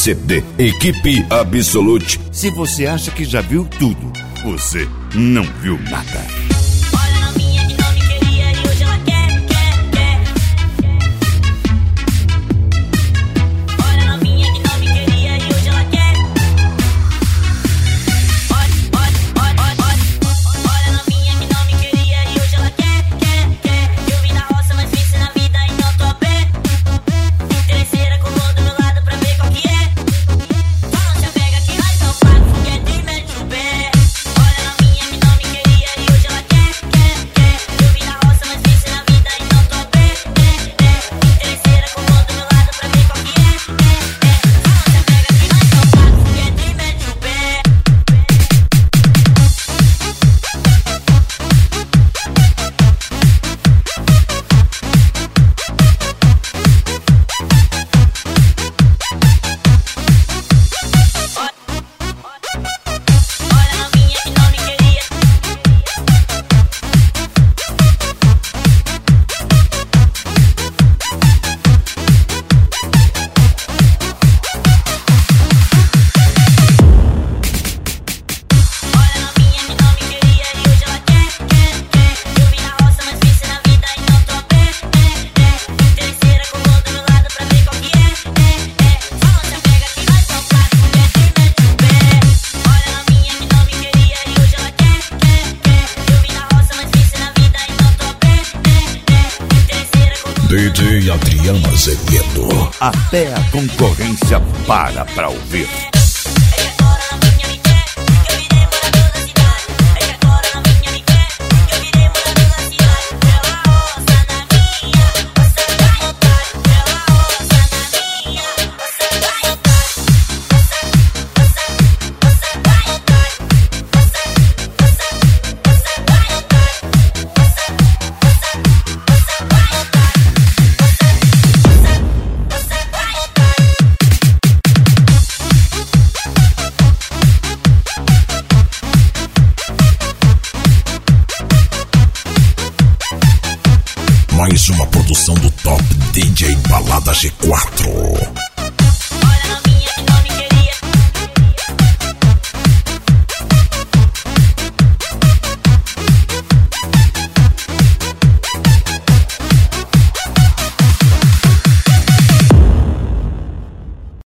CD. Equipe Absolute. Se você acha que já viu tudo, você não viu nada. DJ Adriano Azevedo. Até a concorrência para pra ouvir. Mais uma produção do Top DJ Balada G4.